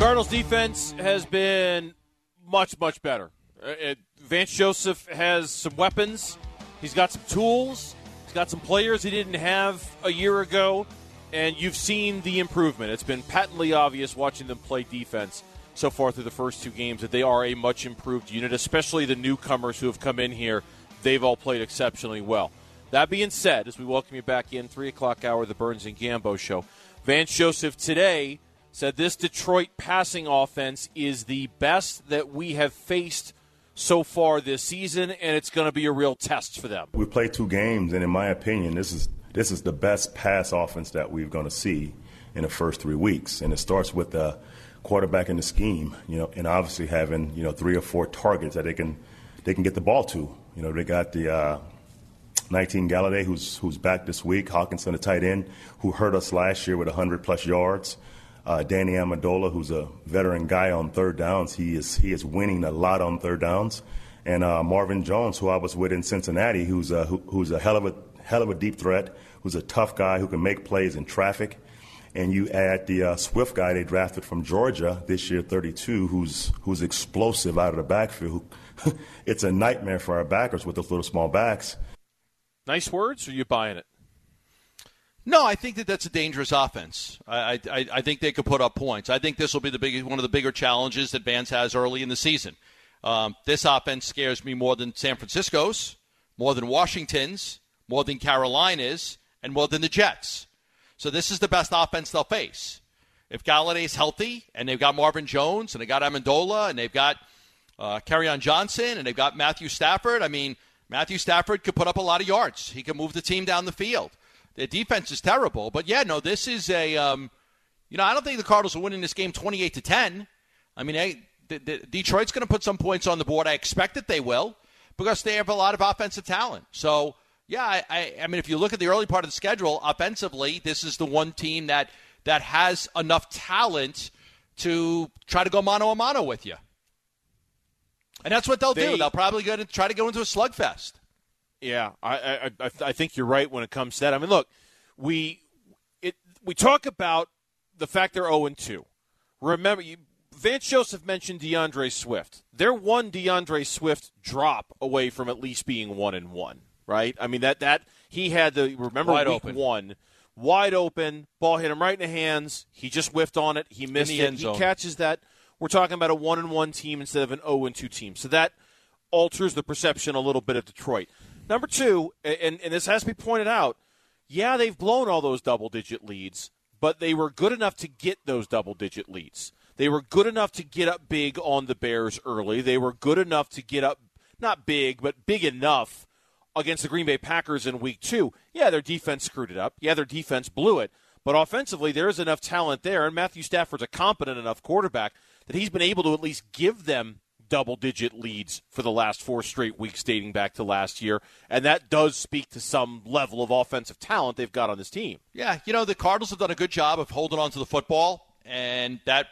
Cardinals defense has been much, much better. Vance Joseph has some weapons. He's got some tools. He's got some players he didn't have a year ago. And you've seen the improvement. It's been patently obvious watching them play defense so far through the first two games that they are a much improved unit, especially the newcomers who have come in here. They've all played exceptionally well. That being said, as we welcome you back in, 3 o'clock hour, the Burns and Gambo Show, Vance Joseph today said this Detroit passing offense is the best that we have faced so far this season, and it's going to be a real test for them. We played 2 games, and in my opinion, this is the best pass offense that we're going to see in the first 3 weeks. And it starts with the quarterback in the scheme, and obviously having 3 or 4 targets that they can get the ball to. They got the 19 Galladay, who's back this week. Hawkinson, a tight end, who hurt us last year with 100-plus yards. Danny Amendola, who's a veteran guy on third downs. He is winning a lot on third downs. And Marvin Jones, who I was with in Cincinnati, who's a hell of a deep threat, who's a tough guy who can make plays in traffic. And you add the Swift guy they drafted from Georgia this year, 32, who's explosive out of the backfield. It's a nightmare for our backers with those little small backs. Nice words, or are you buying it? No, I think that's a dangerous offense. I think they could put up points. I think this will be one of the bigger challenges that Vance has early in the season. This offense scares me more than San Francisco's, more than Washington's, more than Carolina's, and more than the Jets. So this is the best offense they'll face. If Galladay's healthy, and they've got Marvin Jones, and they've got Amendola, and they've got Kerryon Johnson, and they've got Matthew Stafford, Matthew Stafford could put up a lot of yards. He can move the team down the field. Their defense is terrible. But, this is a I don't think the Cardinals are winning this game 28-10. Detroit's going to put some points on the board. I expect that they will because they have a lot of offensive talent. So, if you look at the early part of the schedule, offensively, this is the one team that has enough talent to try to go mano-a-mano with you. And that's what they'll do. They'll probably try to go into a slugfest. Yeah, I think you're right when it comes to that. Look, we talk about the fact they're 0-2. Remember, Vance Joseph mentioned DeAndre Swift. They're one DeAndre Swift drop away from at least being 1-1, right? That he had wide week open. 1, wide open, ball hit him right in the hands. He just whiffed on it. He missed it. He catches that. We're talking about a 1-1 team instead of an 0-2 team. So that alters the perception a little bit of Detroit. Number 2, and this has to be pointed out, they've blown all those double-digit leads, but they were good enough to get those double-digit leads. They were good enough to get up big on the Bears early. They were good enough to get up, not big, but big enough against the Green Bay Packers in Week 2. Their defense screwed it up. Their defense blew it. But offensively, there is enough talent there, and Matthew Stafford's a competent enough quarterback that he's been able to at least give them double-digit leads for the last 4 straight weeks dating back to last year, and that does speak to some level of offensive talent they've got on this team. Yeah, the Cardinals have done a good job of holding on to the football, and that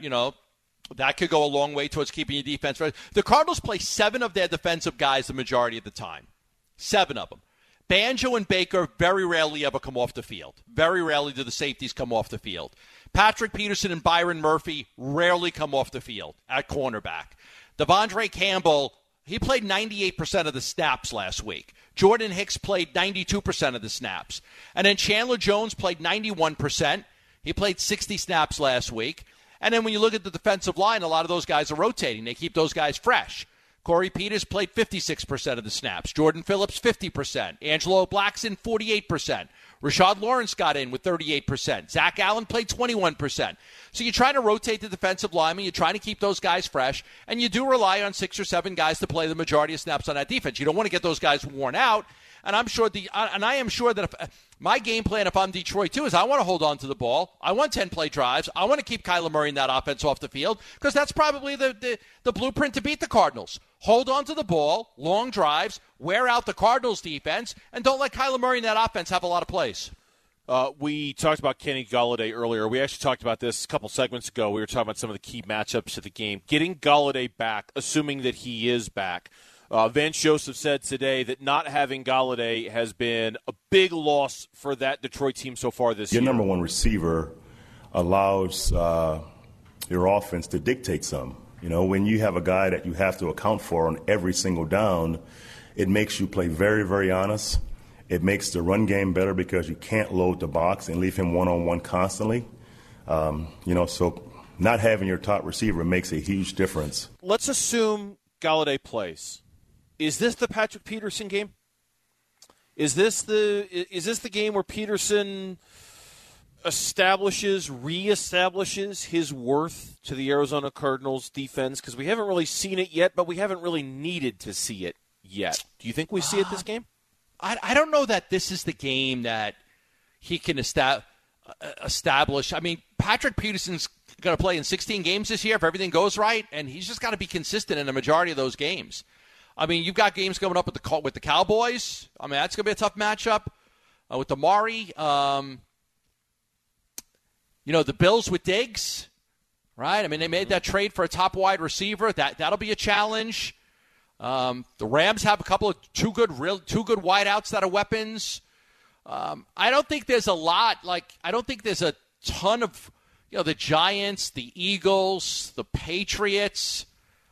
could go a long way towards keeping your defense right. The Cardinals play 7 of their defensive guys the majority of the time. 7 of them. Banjo and Baker very rarely ever come off the field. Very rarely do the safeties come off the field. Patrick Peterson and Byron Murphy rarely come off the field at cornerback. Devondre Campbell, he played 98% of the snaps last week. Jordan Hicks played 92% of the snaps. And then Chandler Jones played 91%. He played 60 snaps last week. And then when you look at the defensive line, a lot of those guys are rotating. They keep those guys fresh. Corey Peters played 56% of the snaps. Jordan Phillips, 50%. Angelo Blackson, 48%. Rashad Lawrence got in with 38%. Zach Allen played 21%. So you're trying to rotate the defensive linemen. You're trying to keep those guys fresh. And you do rely on 6 or 7 guys to play the majority of snaps on that defense. You don't want to get those guys worn out. And I am sure that my game plan, if I'm Detroit too, is I want to hold on to the ball. I want 10-play drives. I want to keep Kyler Murray in that offense off the field because that's probably the blueprint to beat the Cardinals. Hold on to the ball, long drives, wear out the Cardinals defense, and don't let Kyler Murray in that offense have a lot of plays. We talked about Kenny Golladay earlier. We actually talked about this a couple segments ago. We were talking about some of the key matchups of the game. Getting Golladay back, assuming that he is back. Vance Joseph said today that not having Golladay has been a big loss for that Detroit team so far this year. Your number one receiver allows your offense to dictate some. When you have a guy that you have to account for on every single down, it makes you play very, very honest. It makes the run game better because you can't load the box and leave him one-on-one constantly. So not having your top receiver makes a huge difference. Let's assume Golladay plays. Is this the Patrick Peterson game? Is this the game where Peterson reestablishes his worth to the Arizona Cardinals defense? Because we haven't really seen it yet, but we haven't really needed to see it yet. Do you think we see it this game? I don't know that this is the game that he can establish. I mean, Patrick Peterson's going to play in 16 games this year if everything goes right, and he's just got to be consistent in the majority of those games. I mean, you've got games coming up with the Cowboys. I mean, that's going to be a tough matchup with Amari. The Bills with Diggs, right? I mean, they made that trade for a top wide receiver. That'll be a challenge. The Rams have two good wideouts that are weapons. I don't think there's a lot. I don't think there's a ton of, the Giants, the Eagles, the Patriots,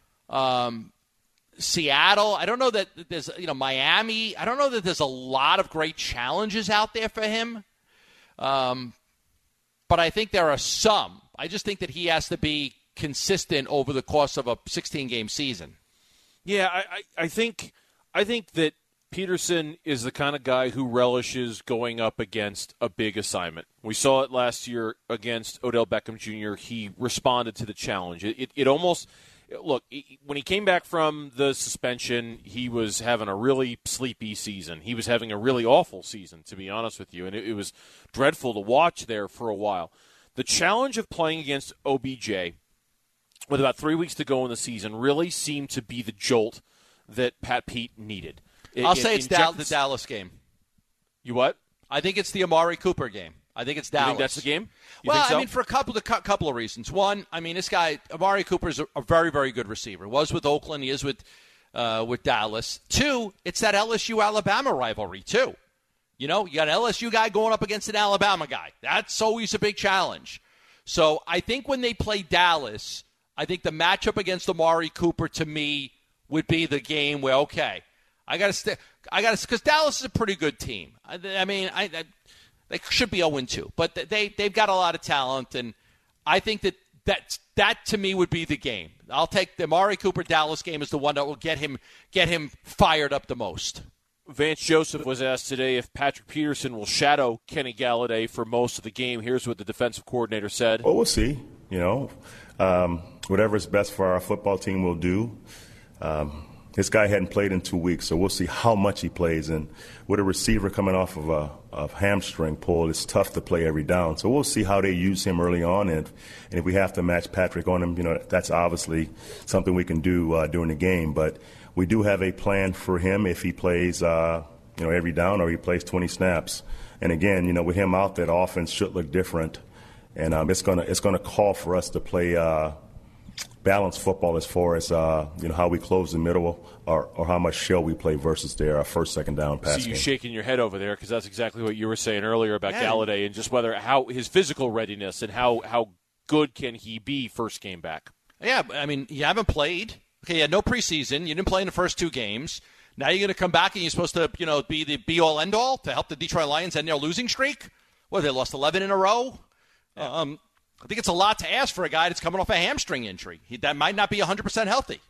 Seattle. I don't know that there's, Miami. I don't know that there's a lot of great challenges out there for him. But I think there are some. I just think that he has to be consistent over the course of a 16-game season. Yeah, I think that Peterson is the kind of guy who relishes going up against a big assignment. We saw it last year against Odell Beckham Jr. He responded to the challenge. It almost – look, when he came back from the suspension, he was having a really sleepy season. He was having a really awful season, to be honest with you, and it was dreadful to watch there for a while. The challenge of playing against OBJ with about 3 weeks to go in the season really seemed to be the jolt that Pat Pete needed. I'll say it's the Dallas game. You what? I think it's the Amari Cooper game. I think it's Dallas. You think that's the game? I mean, for a couple of reasons. One, I mean, this guy, Amari Cooper, is a very, very good receiver. Was with Oakland. He is with Dallas. Two, it's that LSU-Alabama rivalry, too. You got an LSU guy going up against an Alabama guy. That's always a big challenge. So I think when they play Dallas, I think the matchup against Amari Cooper, to me, would be the game where, okay, because Dallas is a pretty good team. I mean, they should be 0-2, but they've got a lot of talent, and I think that to me would be the game. I'll take the Amari Cooper Dallas game as the one that will get him fired up the most. Vance Joseph was asked today if Patrick Peterson will shadow Kenny Galladay for most of the game. Here's what the defensive coordinator said. Well, we'll see. Whatever is best for our football team, we'll do. This guy hadn't played in 2 weeks, so we'll see how much he plays. And with a receiver coming off of a hamstring pull, it's tough to play every down. So we'll see how they use him early on. And if we have to match Patrick on him, that's obviously something we can do during the game. But we do have a plan for him if he plays, every down or he plays 20 snaps. And again, with him out there, the offense should look different. And it's gonna call for us to play balanced football as far as how we close the middle or how much shell we play versus their first, second down pass. So you're shaking your head over there because that's exactly what you were saying earlier about Galladay and just how his physical readiness and how good can he be first game back. Yeah, I mean, you haven't played. Okay, you had no preseason. You didn't play in the first 2 games. Now you're going to come back and you're supposed to, be the be-all, end-all to help the Detroit Lions end their losing streak? Well, they lost 11 in a row. Yeah. I think it's a lot to ask for a guy that's coming off a hamstring injury. That might not be 100% healthy.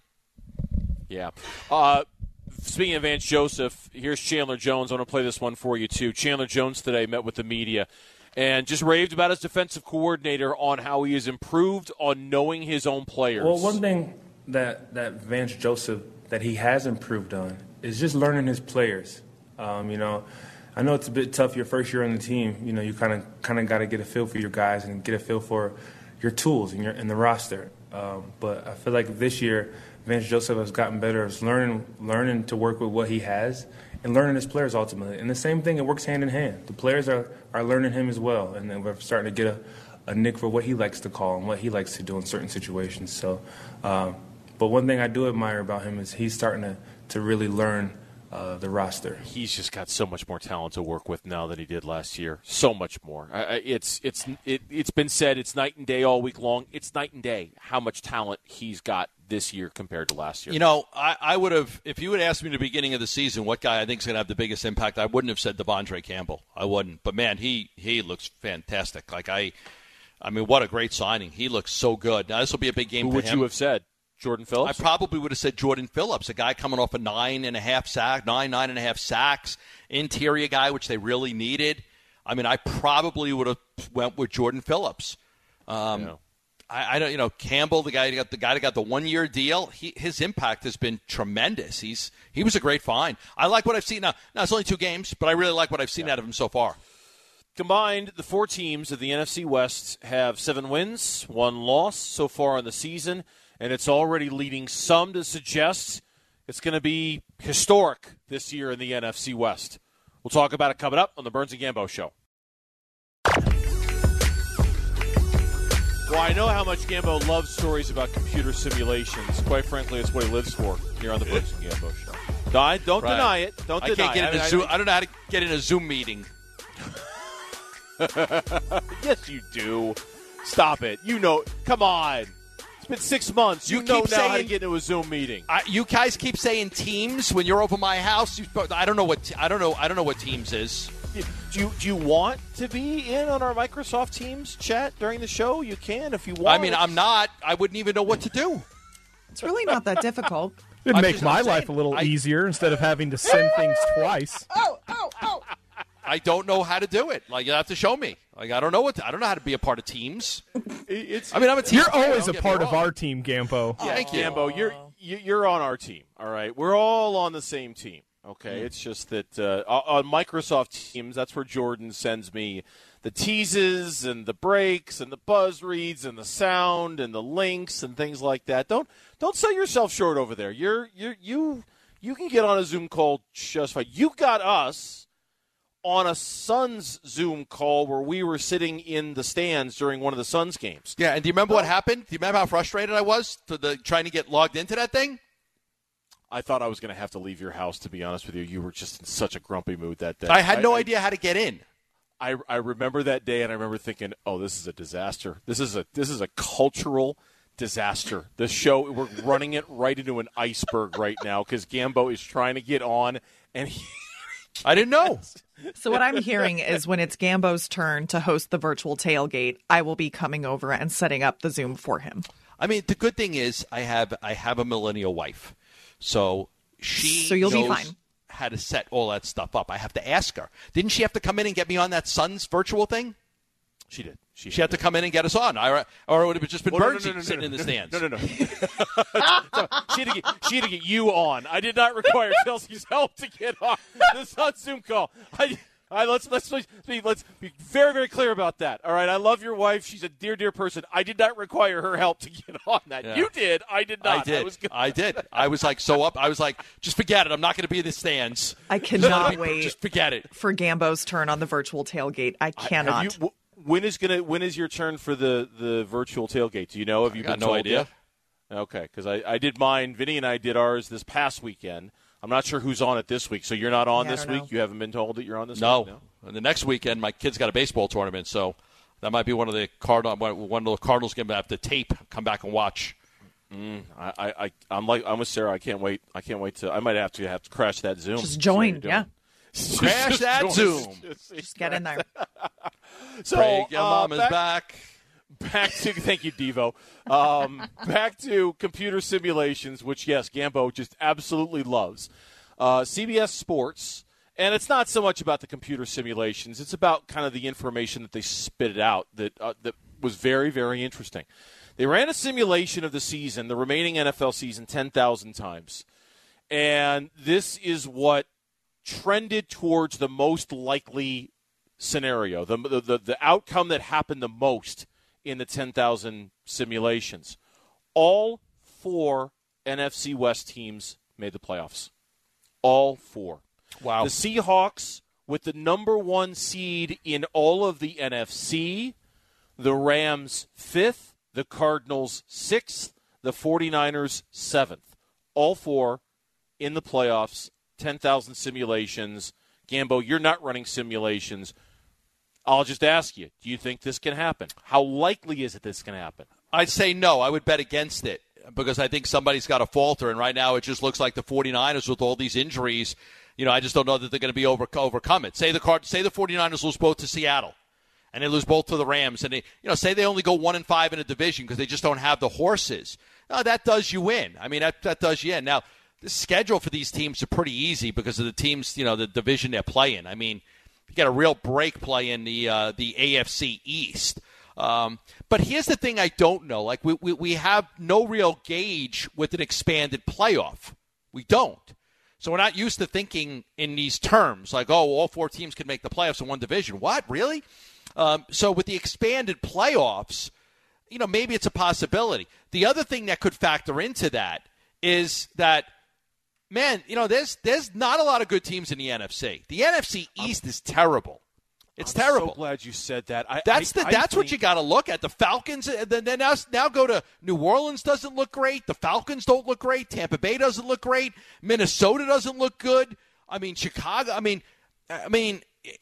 Yeah. Speaking of Vance Joseph, here's Chandler Jones. I want to play this one for you, too. Chandler Jones today met with the media and just raved about his defensive coordinator on how he has improved on knowing his own players. Well, one thing that Vance Joseph, that he has improved on is just learning his players. I know it's a bit tough your first year on the team. You kind of got to get a feel for your guys and get a feel for your tools and the roster. But I feel like this year, Vance Joseph has gotten better at learning to work with what he has and learning his players ultimately. And the same thing, it works hand in hand. The players are learning him as well, and then we're starting to get a nick for what he likes to call and what he likes to do in certain situations. So, but one thing I do admire about him is he's starting to really learn the roster. He's just got so much more talent to work with now than he did last year. So much more. It's been said it's night and day all week long. It's night and day how much talent he's got this year compared to last year. You know, I would have, if you had asked me at the beginning of the season what guy I think is going to have the biggest impact, I wouldn't have said Devondre Campbell. I wouldn't. But, man, he looks fantastic. Like, I mean, what a great signing. He looks so good. Now, this will be a big game for him. Who would you have said? Jordan Phillips? I probably would have said Jordan Phillips, a guy coming off a 9.5 sacks, interior guy, which they really needed. I mean, I probably would have went with Jordan Phillips. I don't, Campbell, the guy that got the 1-year deal. His impact has been tremendous. He was a great find. I like what I've seen now. Now it's only 2 games, but I really like what I've seen out of him so far. Combined, the 4 teams of the NFC West have 7 wins, 1 loss so far in the season. And it's already leading some to suggest it's going to be historic this year in the NFC West. We'll talk about it coming up on the Burns and Gambo Show. Well, I know how much Gambo loves stories about computer simulations. Quite frankly, it's what he lives for here on the Burns and Gambo Show. Don't deny it. Don't deny it. I don't know how to get in a Zoom meeting. Yes, you do. Stop it. Come on. It's been 6 months. You know now how to get into a Zoom meeting. You guys keep saying Teams when you're over my house. I don't know what Teams is. Do you want to be in on our Microsoft Teams chat during the show? You can if you want. I mean, I'm not. I wouldn't even know what to do. It's really not that difficult. It'd make my life a little easier instead of having to send things twice. Oh. I don't know how to do it. Like, you have to show me. Like, I don't know how to be a part of Teams. I'm a team. You're always a part of our team, Gambo. Thank you. Gambo, you're on our team, all right? We're all on the same team, okay? It's just that on Microsoft Teams, that's where Jordan sends me the teases and the breaks and the buzz reads and the sound and the links and things like that. Don't sell yourself short over there. You can get on a Zoom call just fine. You got us on a Suns Zoom call where we were sitting in the stands during one of the Suns games. Yeah, and do you remember what happened? Do you remember how frustrated I was trying to get logged into that thing? I thought I was going to have to leave your house, to be honest with you. You were just in such a grumpy mood that day. I had no idea how to get in. I remember that day, and I remember thinking, oh, this is a disaster. This is a cultural disaster. This show, we're running it right into an iceberg right now because Gambo is trying to get on, and I didn't know. So what I'm hearing is when it's Gambo's turn to host the virtual tailgate, I will be coming over and setting up the Zoom for him. I mean, the good thing is I have a millennial wife, so you'll be fine. How to set all that stuff up. I have to ask her. Didn't she have to come in and get me on that Suns virtual thing? She did. She had to come in and get us on, or it would have just been Burns sitting in the stands. No. She had to get you on. I did not require Chelsea's help to get on the Suns Zoom call. Let's be very, very clear about that. All right, I love your wife. She's a dear, dear person. I did not require her help to get on that. Yeah. You did. I did not. I did. I was like so up. I was like, just forget it. I'm not going to be in the stands. I cannot wait. Just forget it for Gambo's turn on the virtual tailgate. I cannot. When is your turn for the virtual tailgate? Do you know? Have you been told? No idea. Yet? Okay, because I did mine. Vinny and I did ours this past weekend. I'm not sure who's on it this week. So you're not on this week? You haven't been told that you're on this week? No. And the next weekend, my kid's got a baseball tournament, so that might be one of the Cardinals games I have to tape, come back and watch. I'm with Sarah. I can't wait. I might have to crash that Zoom. Just join, yeah. Crash that Zoom. Just get in there. So, Break your mama's back. Back to thank you, Devo. Back to computer simulations, which yes, Gambo just absolutely loves. CBS Sports, and it's not so much about the computer simulations; it's about kind of the information that they spit out that was very, very interesting. They ran a simulation of the season, the remaining NFL season, 10,000 times, and this is what trended towards the most likely scenario, the outcome that happened the most in the 10,000 simulations. All 4 NFC West teams made the playoffs. All 4. Wow. The Seahawks with the number 1 seed in all of the NFC, the Rams 5th, the Cardinals 6th, the 49ers 7th. All 4 in the playoffs 10,000 simulations. Gambo, you're not running simulations. I'll just ask you, do you think this can happen? How likely is it this can happen? I'd say no. I would bet against it because I think somebody's got to falter, and right now it just looks like the 49ers with all these injuries, I just don't know that they're going to be overcome it. Say the 49ers lose both to Seattle, and they lose both to the Rams, and say they only go 1-5 in a division because they just don't have the horses. No, that does you in. I mean, that does you in. Now, the schedule for these teams are pretty easy because of the teams, the division they're playing. I mean, you got a real break play in the AFC East. But here's the thing I don't know. Like, we have no real gauge with an expanded playoff. We don't. So we're not used to thinking in these terms, like, all 4 teams can make the playoffs in one division. What? Really? So with the expanded playoffs, maybe it's a possibility. The other thing that could factor into that is that, man, there's not a lot of good teams in the NFC. The NFC East is terrible. It's terrible. I'm so glad you said that. That's what you got to look at. The Falcons, then now go to New Orleans doesn't look great. The Falcons don't look great. Tampa Bay doesn't look great. Minnesota doesn't look good. I mean, Chicago. I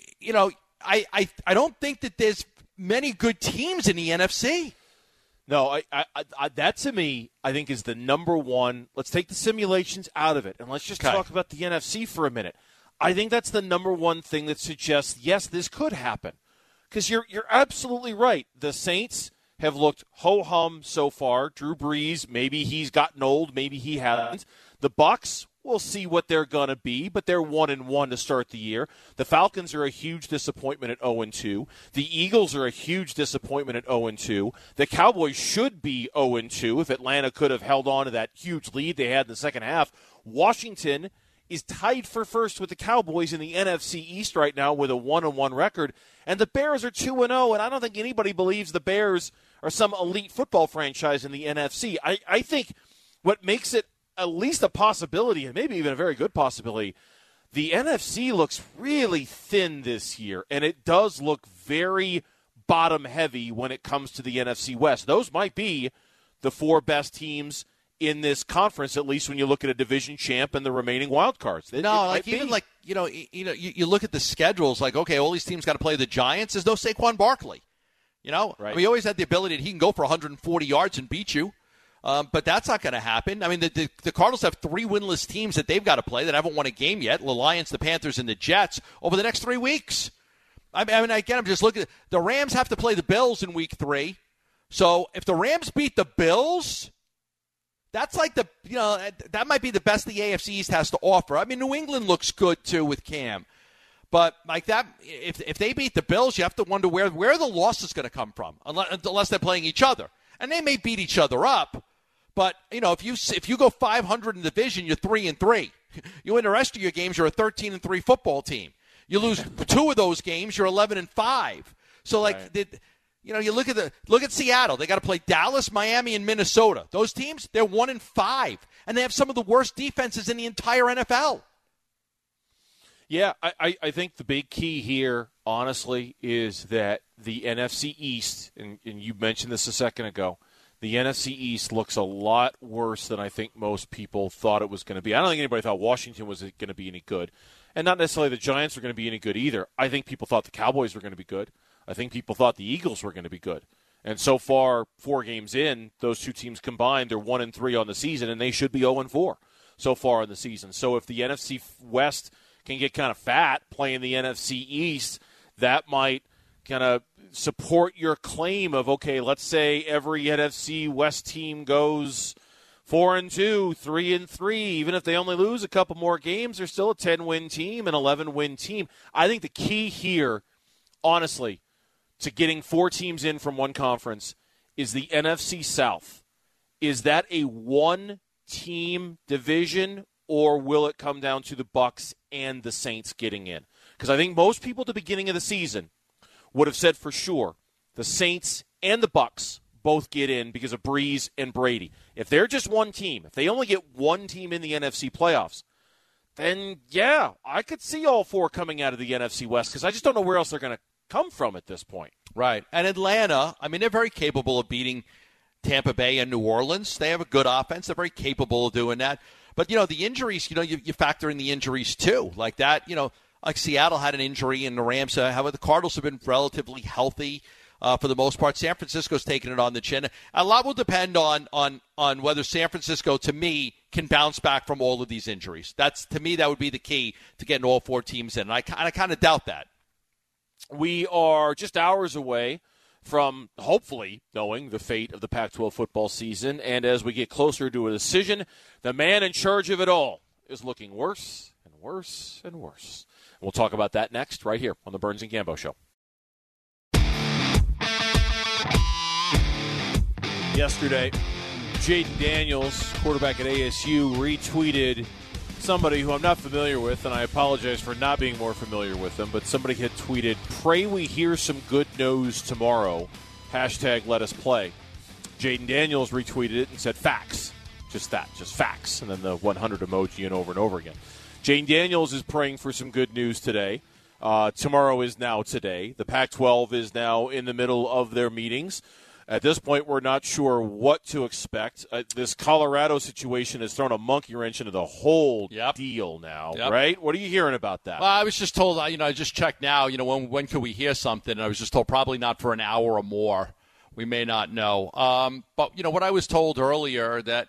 don't think that there's many good teams in the NFC. No, that to me, I think is the number one. Let's take the simulations out of it, and let's just talk about the NFC for a minute. I think that's the number one thing that suggests, yes, this could happen. Because you're absolutely right. The Saints have looked ho-hum so far. Drew Brees, maybe he's gotten old, maybe he hasn't. The Bucs, we'll see what they're going to be, but they're 1-1 to start the year. The Falcons are a huge disappointment at 0-2. The Eagles are a huge disappointment at 0-2. The Cowboys should be 0-2 if Atlanta could have held on to that huge lead they had in the second half. Washington is tied for first with the Cowboys in the NFC East right now with a 1-1 record. And the Bears are 2-0, and I don't think anybody believes the Bears are some elite football franchise in the NFC. I think what makes it at least a possibility, and maybe even a very good possibility, the NFC looks really thin this year, and it does look very bottom-heavy when it comes to the NFC West. Those might be the 4 best teams in this conference, at least when you look at a division champ and the remaining wild cards. You look at the schedules, like, okay, all these teams got to play the Giants. There's no Saquon Barkley. Right. I mean, he always had the ability that he can go for 140 yards and beat you. But that's not going to happen. I mean, the Cardinals have 3 winless teams that they've got to play that haven't won a game yet, the Lions, the Panthers, and the Jets, over the next 3 weeks. I mean, again, I'm just looking at the Rams have to play the Bills in week 3. So if the Rams beat the Bills, that's like that might be the best the AFC East has to offer. I mean, New England looks good, too, with Cam. But like that, if they beat the Bills, you have to wonder where the loss is going to come from, unless they're playing each other. And they may beat each other up. But, if you go 500 in the division, you're 3-3. You win the rest of your games, you're a 13-3 football team. You lose 2 of those games, you're 11-5. So, you look at Seattle. They got to play Dallas, Miami, and Minnesota. Those teams, they're 1-5, and they have some of the worst defenses in the entire NFL. Yeah, I think the big key here, honestly, is that the NFC East, and you mentioned this a second ago, the NFC East looks a lot worse than I think most people thought it was going to be. I don't think anybody thought Washington was going to be any good, and not necessarily the Giants were going to be any good either. I think people thought the Cowboys were going to be good. I think people thought the Eagles were going to be good. And so far, 4 games in, those 2 teams combined, they're 1-3 on the season, and they should be 0-4 so far in the season. So if the NFC West can get kind of fat playing the NFC East, that might kind of support your claim of, okay, let's say every NFC West team goes 4-2, 3-3. Even if they only lose a couple more games, they're still a 10-win team, an 11-win team. I think the key here, honestly, to getting 4 teams in from one conference is the NFC South. Is that a 1-team division, or will it come down to the Bucs and the Saints getting in? Because I think most people at the beginning of the season would have said for sure the Saints and the Bucs both get in because of Brees and Brady. If they're just 1 team, if they only get 1 team in the NFC playoffs, then, yeah, I could see all 4 coming out of the NFC West because I just don't know where else they're going to come from at this point. Right. And Atlanta, I mean, they're very capable of beating Tampa Bay and New Orleans. They have a good offense. They're very capable of doing that. But, the injuries, you factor in the injuries too. Like that, like Seattle had an injury and the Rams, however, the Cardinals have been relatively healthy for the most part. San Francisco's taking it on the chin. A lot will depend on whether San Francisco, to me, can bounce back from all of these injuries. To me, that would be the key to getting all 4 teams in. And I kind of doubt that. We are just hours away from hopefully knowing the fate of the Pac-12 football season. And as we get closer to a decision, the man in charge of it all is looking worse and worse and worse. And we'll talk about that next right here on the Burns and Gambo Show. Yesterday, Jayden Daniels, quarterback at ASU, retweeted somebody who I'm not familiar with, and I apologize for not being more familiar with them, but somebody had tweeted, "Pray we hear some good news tomorrow. Hashtag let us play." Jayden Daniels retweeted it and said, "Facts." Just that, just facts. And then the 100 emoji and over again. Jayden Daniels is praying for some good news today. Tomorrow is now today. The Pac-12 is now in the middle of their meetings. At this point, we're not sure what to expect. This Colorado situation has thrown a monkey wrench into the whole deal now, right? What are you hearing about that? Well, I was just told, I just checked now, when could we hear something? And I was just told probably not for an hour or more. We may not know. But, what I was told earlier that,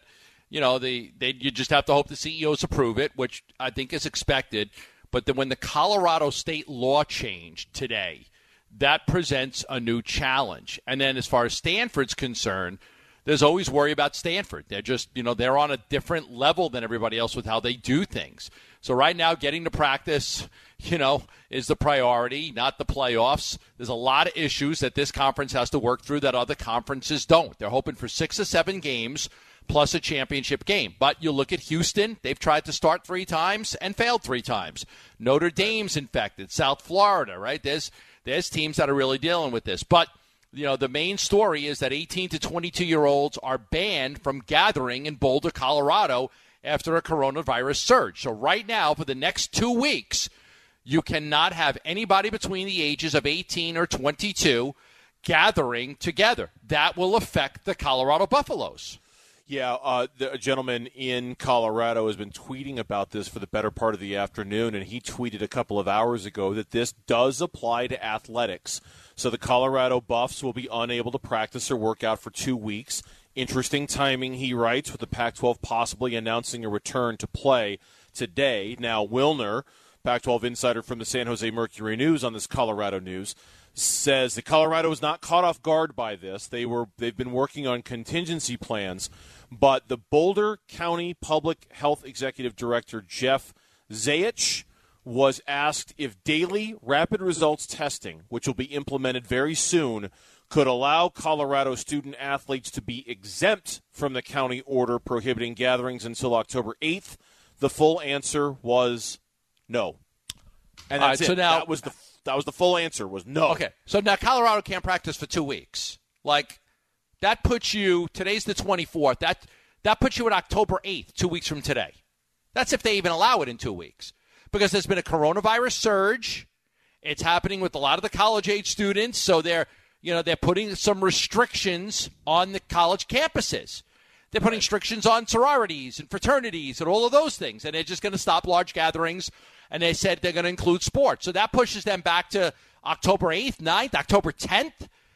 you just have to hope the CEOs approve it, which I think is expected. But then when the Colorado state law changed today, that presents a new challenge. And then as far as Stanford's concerned, there's always worry about Stanford. They're just, they're on a different level than everybody else with how they do things. So right now, getting to practice, is the priority, not the playoffs. There's a lot of issues that this conference has to work through that other conferences don't. They're hoping for 6 or 7 games plus a championship game. But you look at Houston, they've tried to start 3 times and failed 3 times. Notre Dame's infected. South Florida, right? There's teams that are really dealing with this. But, the main story is that 18 to 22-year-olds are banned from gathering in Boulder, Colorado after a coronavirus surge. So right now, for the next 2 weeks, you cannot have anybody between the ages of 18 or 22 gathering together. That will affect the Colorado Buffaloes. Yeah, the gentleman in Colorado has been tweeting about this for the better part of the afternoon, and he tweeted a couple of hours ago that this does apply to athletics. So the Colorado Buffs will be unable to practice or work out for 2 weeks. Interesting timing, he writes, with the Pac-12 possibly announcing a return to play today. Now, Wilner, Pac-12 insider from the San Jose Mercury News on this Colorado news, says that Colorado was not caught off guard by this. They've been working on contingency plans. But the Boulder County Public Health Executive Director, Jeff Zayich, was asked if daily rapid results testing, which will be implemented very soon, could allow Colorado student-athletes to be exempt from the county order prohibiting gatherings until October 8th. The full answer was no. And that's it. So now, that was the full answer, was no. Okay, so now Colorado can't practice for 2 weeks. That puts you, today's the 24th, that puts you at October 8th, 2 weeks from today. That's if they even allow it in 2 weeks. Because there's been a coronavirus surge. It's happening with a lot of the college-age students, so they're putting some restrictions on the college campuses. They're putting restrictions on sororities and fraternities and all of those things, and they're just going to stop large gatherings, and they said they're going to include sports. So that pushes them back to October 8th, 9th, October 10th.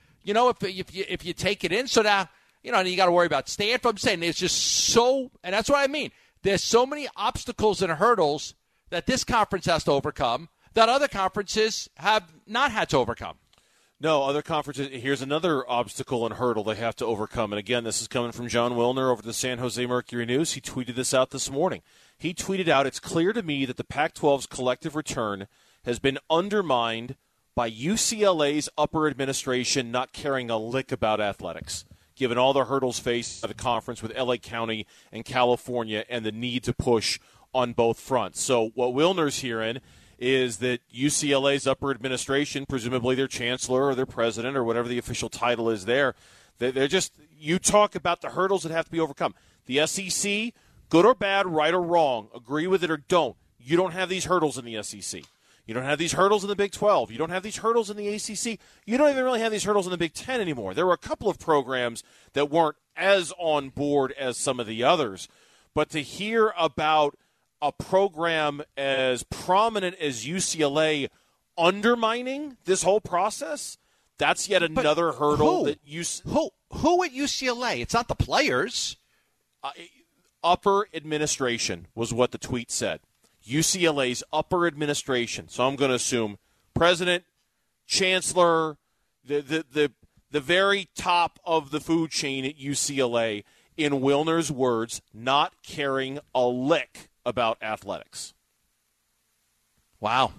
If you take it in, so now, you got to worry about Stanford. I'm saying there's just so, and that's what I mean. There's so many obstacles and hurdles that this conference has to overcome that other conferences have not had to overcome. No, other conferences, here's another obstacle and hurdle they have to overcome. And again, this is coming from John Wilner over the San Jose Mercury News. He tweeted this out this morning. He tweeted out, "It's clear to me that the Pac-12's collective return has been undermined by UCLA's upper administration not caring a lick about athletics, given all the hurdles faced by the conference with LA County and California and the need to push on both fronts." So what Wilner's hearing is that UCLA's upper administration, presumably their chancellor or their president or whatever the official title is there, they're just, you talk about the hurdles that have to be overcome. The SEC, good or bad, right or wrong, agree with it or don't, you don't have these hurdles in the SEC. You don't have these hurdles in the Big 12. You don't have these hurdles in the ACC. You don't even really have these hurdles in the Big 10 anymore. There were a couple of programs that weren't as on board as some of the others. But to hear about a program as prominent as UCLA undermining this whole process, that's yet another hurdle. Who at UCLA? It's not the players. Upper administration was what the tweet said. UCLA's upper administration. So I'm going to assume president, chancellor, the very top of the food chain at UCLA, in Wilner's words, not caring a lick about athletics. Wow.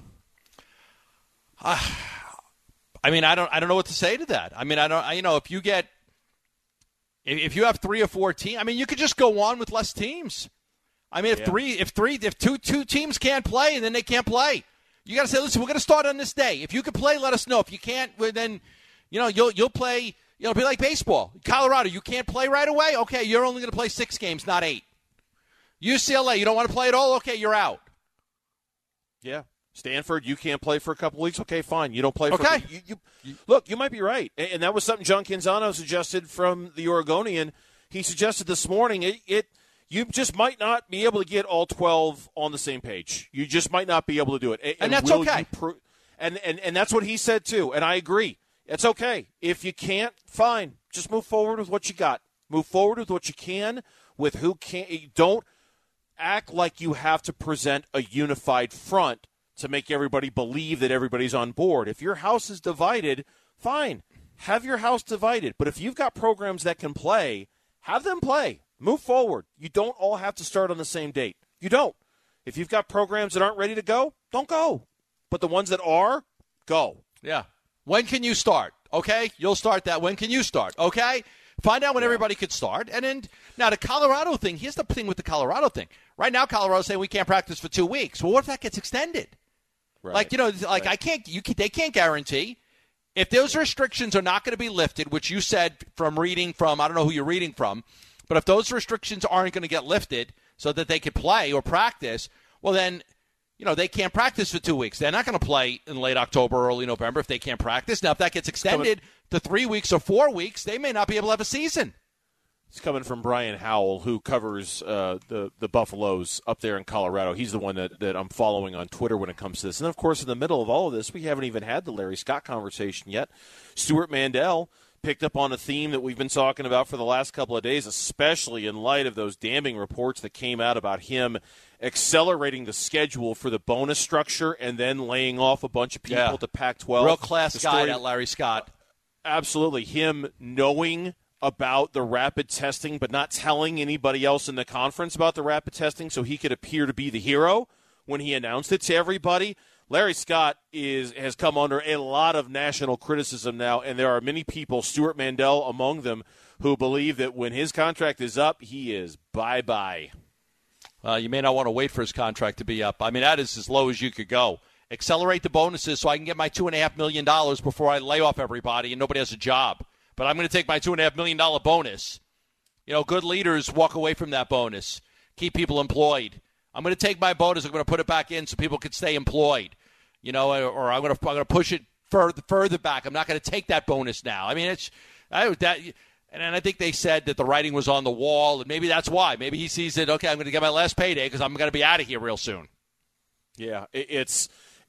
I mean, I don't know what to say to that. I mean, if you have 3 or 4 teams, I mean, you could just go on with less teams. I mean, if two teams can't play and then they can't play, you got to say, listen, we're going to start on this day. If you can play, let us know. If you can't, then you'll play. It'll be like baseball. Colorado, you can't play right away. Okay, you're only going to play 6 games, not 8. UCLA, you don't want to play at all. Okay, you're out. Yeah. Stanford, you can't play for a couple weeks. Okay, fine. You don't play for okay. Look, you might be right. And that was something John Canzano suggested from the Oregonian. He suggested this morning you just might not be able to get all 12 on the same page. You just might not be able to do it. And that's okay. And that's what he said, too. And I agree. It's okay. If you can't, fine. Just move forward with what you got. Move forward with what you can, with who can. Don't act like you have to present a unified front to make everybody believe that everybody's on board. If your house is divided, fine. Have your house divided. But if you've got programs that can play, have them play. Move forward. You don't all have to start on the same date. You don't. If you've got programs that aren't ready to go, don't go. But the ones that are, go. Yeah. When can you start? Okay, you'll start that. When can you start? Okay, find out when everybody could start. And then now the Colorado thing. Here's the thing with the Colorado thing. Right now, Colorado's saying we can't practice for 2 weeks. Well, what if that gets extended? Right. Right. I can't. They can't guarantee if those restrictions are not going to be lifted, which you said from reading from. I don't know who you're reading from, but if those restrictions aren't going to get lifted so that they could play or practice, well then. They can't practice for 2 weeks. They're not going to play in late October or early November if they can't practice. Now, if that gets extended to 3 weeks or 4 weeks, they may not be able to have a season. It's coming from Brian Howell, who covers the Buffaloes up there in Colorado. He's the one that I'm following on Twitter when it comes to this. And, of course, in the middle of all of this, we haven't even had the Larry Scott conversation yet. Stuart Mandel picked up on a theme that we've been talking about for the last couple of days, especially in light of those damning reports that came out about him accelerating the schedule for the bonus structure and then laying off a bunch of people to Pac-12. Real class guy, that Larry Scott. Absolutely. Him knowing about the rapid testing but not telling anybody else in the conference about the rapid testing so he could appear to be the hero when he announced it to everybody. Larry Scott has come under a lot of national criticism now, and there are many people, Stuart Mandel among them, who believe that when his contract is up, he is bye-bye. You may not want to wait for his contract to be up. I mean, that is as low as you could go. Accelerate the bonuses so I can get my $2.5 million before I lay off everybody and nobody has a job. But I'm going to take my $2.5 million bonus. Good leaders walk away from that bonus. Keep people employed. I'm going to take my bonus. I'm going to put it back in so people can stay employed. Or I'm going to push it further back. I'm not going to take that bonus now. I mean, and I think they said that the writing was on the wall, and maybe that's why. Maybe he sees it, okay, I'm going to get my last payday because I'm going to be out of here real soon. Yeah, it's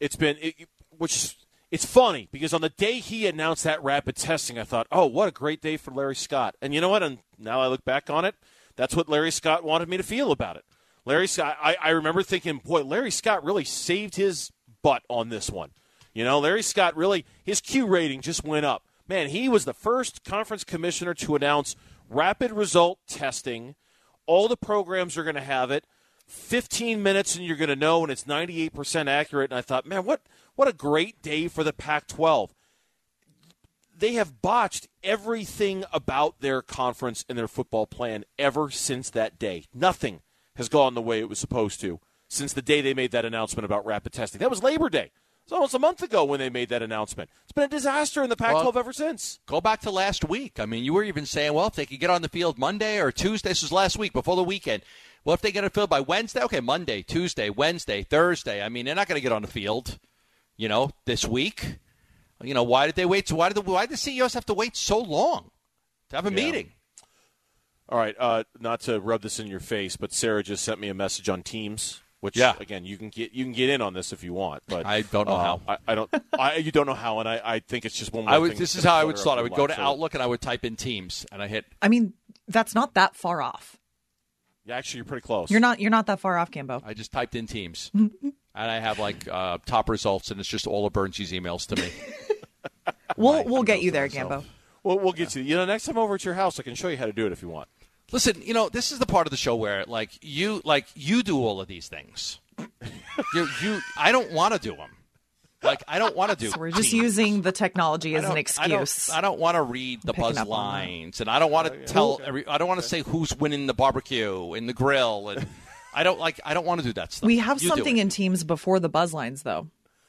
funny because on the day he announced that rapid testing, I thought, oh, what a great day for Larry Scott. And you know what? And now I look back on it, that's what Larry Scott wanted me to feel about it. Larry Scott, I remember thinking, boy, Larry Scott really saved his butt on this one. Larry Scott really, his Q rating just went up. Man, he was the first conference commissioner to announce rapid result testing. All the programs are going to have it. 15 minutes and you're going to know, and it's 98% accurate. And I thought, man, what a great day for the Pac-12. They have botched everything about their conference and their football plan ever since that day. Nothing has gone the way it was supposed to since the day they made that announcement about rapid testing. That was Labor Day. It was almost a month ago when they made that announcement. It's been a disaster in the Pac-12 ever since. Go back to last week. I mean, you were even saying, well, if they could get on the field Monday or Tuesday. This was last week before the weekend. Well, if they get on the field by Wednesday, okay, Monday, Tuesday, Wednesday, Thursday. I mean, they're not going to get on the field, this week. Why did they wait? Why did the CEOs have to wait so long to have a meeting? All right, not to rub this in your face, but Sarah just sent me a message on Teams, which again you can get in on this if you want, but I don't know how. I don't. You don't know how, and I think it's just one more thing. This is how I would start. I would go to Outlook and I would type in Teams, and I hit. I mean, that's not that far off. Yeah, actually, you're pretty close. You're not that far off, Gambo. I just typed in Teams, and I have top results, and it's just all of Burnsy's emails to me. We'll get you there, Gambo. We'll get you. Next time over at your house, I can show you how to do it if you want. Listen, this is the part of the show where you do all of these things. I don't want to do them. I don't want to do. So we're just using the technology as an excuse. I don't want to read the buzz lines, and I don't want to tell. I don't want to say who's winning the barbecue and the grill, and I don't want to do that stuff. We have something in Teams before the buzz lines, though.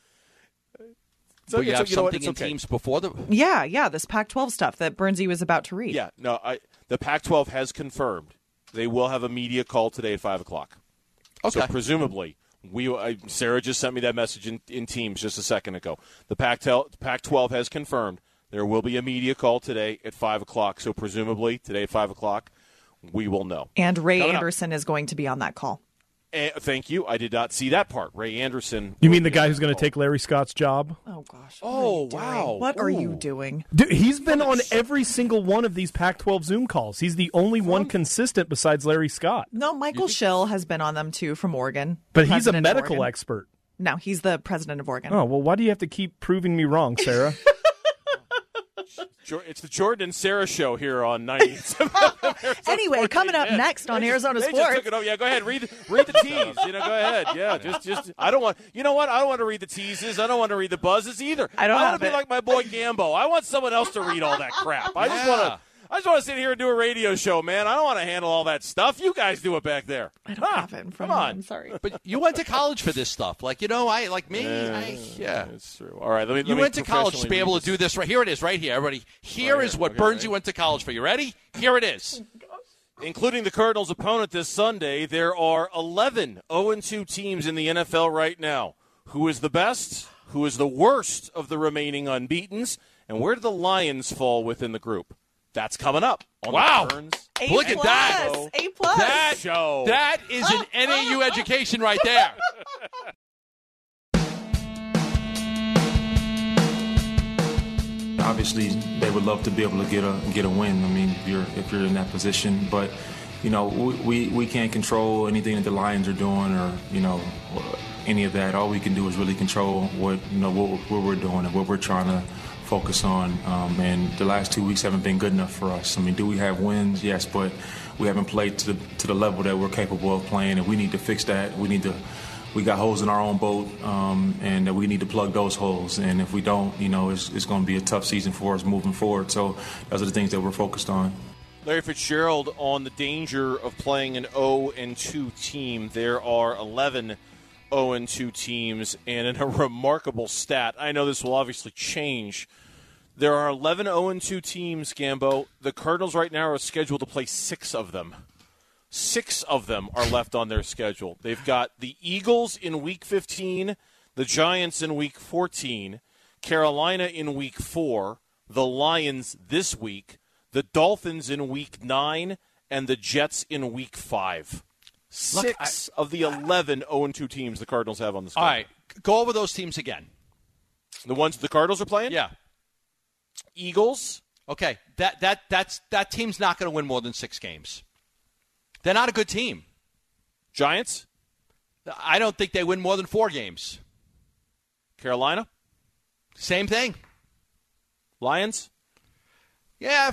So you have something in Teams before the. Yeah, this Pac-12 stuff that Burnsy was about to read. Yeah, no, the Pac-12 has confirmed they will have a media call today at 5:00. Okay. So presumably, Sarah just sent me that message in Teams just a second ago. The Pac-12 has confirmed there will be a media call today at 5:00. So presumably today at 5:00, we will know. And Ray Anderson is going to be on that call. Thank you. I did not see that part. Ray Anderson. You mean the guy who's going to take Larry Scott's job? Oh, gosh. Wow. What are you doing? Dude, he's been on every single one of these Pac-12 Zoom calls. He's the only one consistent besides Larry Scott. No, Michael Schill has been on them, too, from Oregon. But he's a medical expert. No, he's the president of Oregon. Oh, well, why do you have to keep proving me wrong, Sarah? It's the Jordan and Sarah show here on 90. Anyway, coming up next on Arizona Sports. Go ahead, read the tease. Go ahead. Yeah, just I don't want. You know what? I don't want to read the teases. I don't want to read the buzzes either. I want to be like my boy Gambo. I want someone else to read all that crap. I just want to sit here and do a radio show, man. I don't want to handle all that stuff. You guys do it back there. I don't have it in front of me. I'm sorry. But you went to college for this stuff. It's true. All right, you went to college to be able to do this. Right here it is, right here, everybody. Here is what Burnsy went to college for. You ready? Here it is. Including the Cardinals' opponent this Sunday, there are 11 0-2 teams in the NFL right now. Who is the best? Who is the worst of the remaining unbeatens? And where do the Lions fall within the group? That's coming up. Wow. Look at that. A+. That is an NAU education right there. Obviously, they would love to be able to get a win. I mean, if you're in that position, but we can't control anything that the Lions are doing, or any of that. All we can do is really control what we're doing and what we're trying to focus on. And the last 2 weeks haven't been good enough for us. I mean, do we have wins? Yes, but we haven't played to the level that we're capable of playing, and we need to fix that. We got holes in our own boat, and we need to plug those holes. And if we don't, it's going to be a tough season for us moving forward. So those are the things that we're focused on. Larry Fitzgerald on the danger of playing an 0-2 team. There are 11 0-2 teams, and in a remarkable stat, I know this will obviously change. There are 11 0-2 teams, Gambo. The Cardinals right now are scheduled to play 6 of them. 6 of them are left on their schedule. They've got the Eagles in Week 15, the Giants in Week 14, Carolina in Week 4, the Lions this week, the Dolphins in Week 9, and the Jets in Week 5. 6 of the 11 0-2 teams the Cardinals have on the schedule. All right, go over those teams again. The ones the Cardinals are playing? Yeah. Eagles. Okay, that team's not going to win more than 6 games. They're not a good team. Giants? I don't think they win more than 4 games. Carolina? Same thing. Lions? Yeah,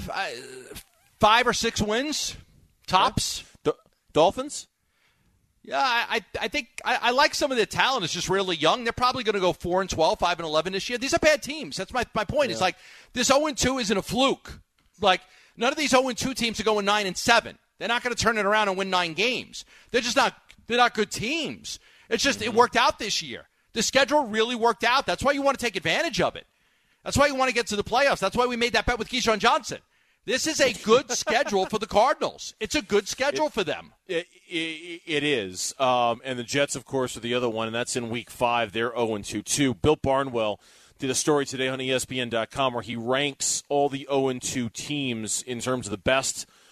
5 or 6 wins, tops. Dolphins? Yeah, I think I like some of their talent. It's just really young. They're probably going to go 4-12, 5-11 this year. These are bad teams. That's my point. Yeah. It's like this 0-2 isn't a fluke. Like none of these 0-2 teams are going 9-7. They're not going to turn it around and win 9 games. They're just not. They're not good teams. It's just it worked out this year. The schedule really worked out. That's why you want to take advantage of it. That's why you want to get to the playoffs. That's why we made that bet with Keyshawn Johnson. This is a good schedule for the Cardinals. It's a good schedule for them. It is. And the Jets, of course, are the other one, and that's in Week 5. They're 0-2 too. Bill Barnwell did a story today on ESPN.com where he ranks all the 0-2 teams in terms of the best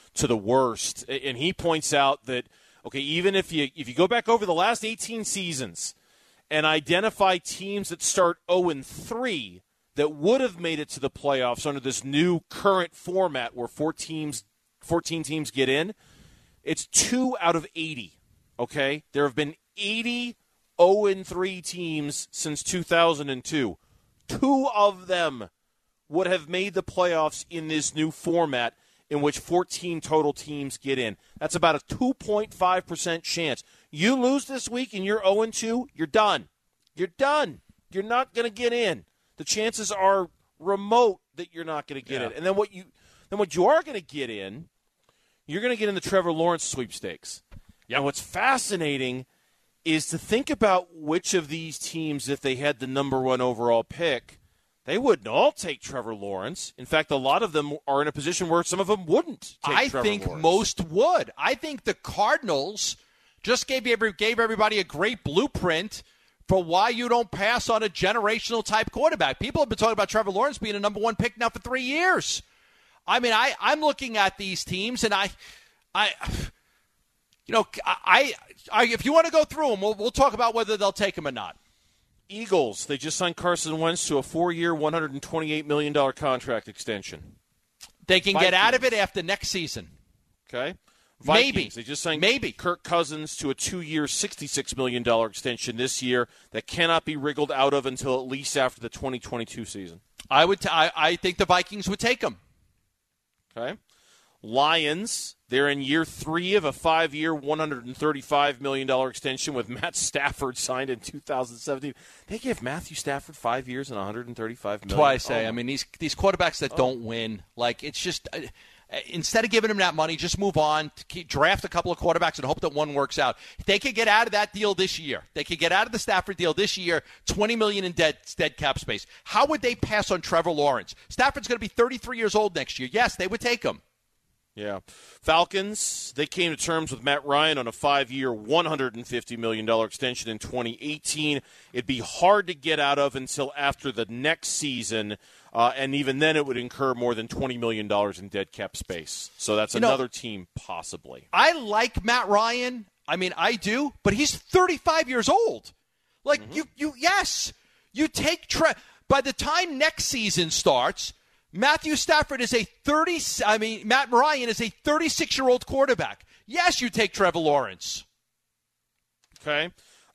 to the worst. And he points out that, okay, even if you go back over the last 18 seasons and identify teams that start 0-3 that would have made it to the playoffs under this new current format where 14 teams get in, it's 2 out of 80, okay? There have been 80 0-3 teams since 2002. 2 of them would have made the playoffs in this new format in which 14 total teams get in. That's about a 2.5% chance. You lose this week and you're 0-2, you're done. You're done. You're not going to get in. The chances are remote that you're not going to get in. And then what you are going to get in, you're going to get in the Trevor Lawrence sweepstakes. Yeah. And what's fascinating is to think about which of these teams, if they had the number 1 overall pick, they wouldn't all take Trevor Lawrence. In fact, a lot of them are in a position where some of them wouldn't take Trevor Lawrence. I think most would. I think the Cardinals just gave everybody a great blueprint for why you don't pass on a generational type quarterback. People have been talking about Trevor Lawrence being a number 1 pick now for 3 years. I mean, I'm looking at these teams, and if you want to go through them, we'll talk about whether they'll take him or not. Eagles, they just signed Carson Wentz to a 4-year, $128 million contract extension. They can get out of it after next season. Okay. Vikings, maybe. They just signed maybe Kirk Cousins to a 2-year, $66 million extension this year that cannot be wriggled out of until at least after the 2022 season. I think the Vikings would take him. Okay. Lions, they're in year 3 of a 5-year, $135 million extension with Matt Stafford signed in 2017. They give Matthew Stafford 5 years and $135 million. That's why I say, I mean, these quarterbacks that don't win, like, it's just instead of giving him that money, just move on, draft a couple of quarterbacks and hope that one works out. If they could get out of that deal this year, they could get out of the Stafford deal this year, $20 million in dead cap space. How would they pass on Trevor Lawrence? Stafford's going to be 33 years old next year. Yes, they would take him. Yeah. Falcons, they came to terms with Matt Ryan on a 5-year, $150 million extension in 2018. It'd be hard to get out of until after the next season, and even then it would incur more than $20 million in dead cap space. So that's another team possibly. I like Matt Ryan. I mean, I do, but he's 35 years old. Like, you take by the time next season starts, Matthew Stafford is Matt Ryan is a 36-year-old quarterback. Yes, you take Trevor Lawrence. Okay.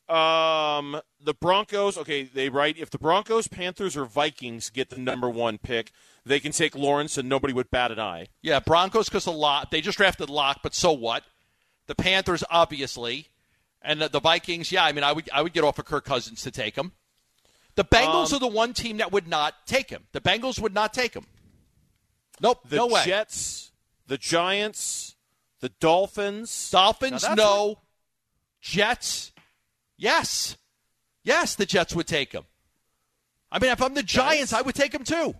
The Broncos, they write, if the Broncos, Panthers, or Vikings get the number 1 pick, they can take Lawrence and nobody would bat an eye. Yeah, Broncos because they just drafted Locke, but so what? The Panthers, obviously. And the Vikings, I would get off of Kirk Cousins to take him. The Bengals are the one team that would not take him. The Bengals would not take him. Nope, no way. The Jets, the Giants, the Dolphins. No. Jets, yes. Yes, the Jets would take him. I mean, if I'm the Giants, I would take him too.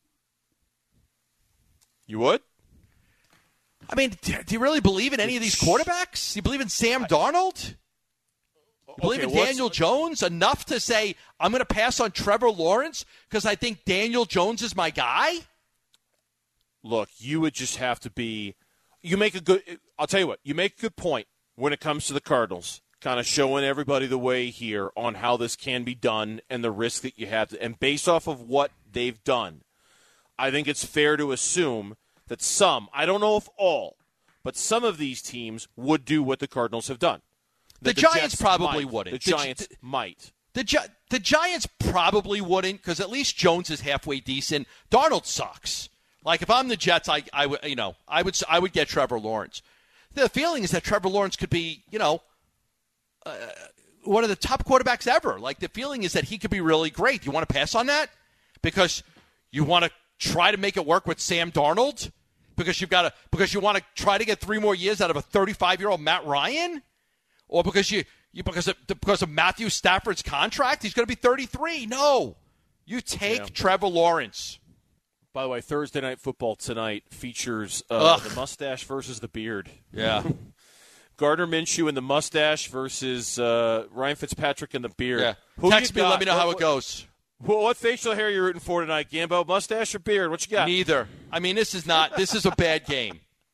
You would? I mean, do you really believe in any of these quarterbacks? Do you believe in Sam Darnold? Believe in Daniel Jones enough to say, I'm going to pass on Trevor Lawrence because I think Daniel Jones is my guy? Look, you would just have to be – I'll tell you what, you make a good point when it comes to the Cardinals, kind of showing everybody the way here on how this can be done and the risk that you have. And based off of what they've done, I think it's fair to assume that some, I don't know if all, but some of these teams would do what the Cardinals have done. The Giants probably wouldn't. The Giants might. The Giants probably wouldn't because at least Jones is halfway decent. Darnold sucks. Like if I'm the Jets, I would get Trevor Lawrence. The feeling is that Trevor Lawrence could be, one of the top quarterbacks ever. Like the feeling is that he could be really great. You want to pass on that because you want to try to make it work with Sam Darnold because you want to try to get 3 more years out of a 35-year-old Matt Ryan. Or because because of Matthew Stafford's contract, he's going to be 33. No, you take Trevor Lawrence. By the way, Thursday Night Football tonight features the mustache versus the beard. Yeah, Gardner Minshew and the mustache versus Ryan Fitzpatrick and the beard. Yeah. Text me, let me know how it goes. Well, what facial hair are you rooting for tonight, Gambo? Mustache or beard? What you got? Neither. I mean, this is a bad game.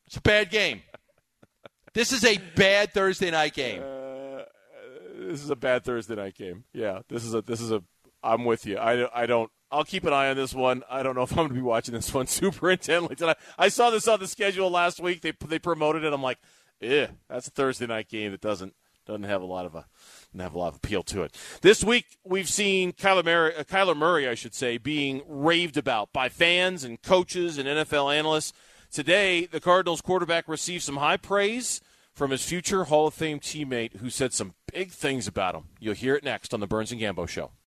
It's a bad game. This is a bad Thursday night game. This is a bad Thursday night game. Yeah, this is a. I'm with you. I don't. I'll keep an eye on this one. I don't know if I'm going to be watching this one super intently tonight. I saw this on the schedule last week. They promoted it. I'm like, that's a Thursday night game that doesn't have a lot of appeal to it. This week we've seen Kyler Murray, I should say, being raved about by fans and coaches and NFL analysts. Today, the Cardinals quarterback received some high praise from his future Hall of Fame teammate who said some big things about him. You'll hear it next on the Burns and Gambo Show.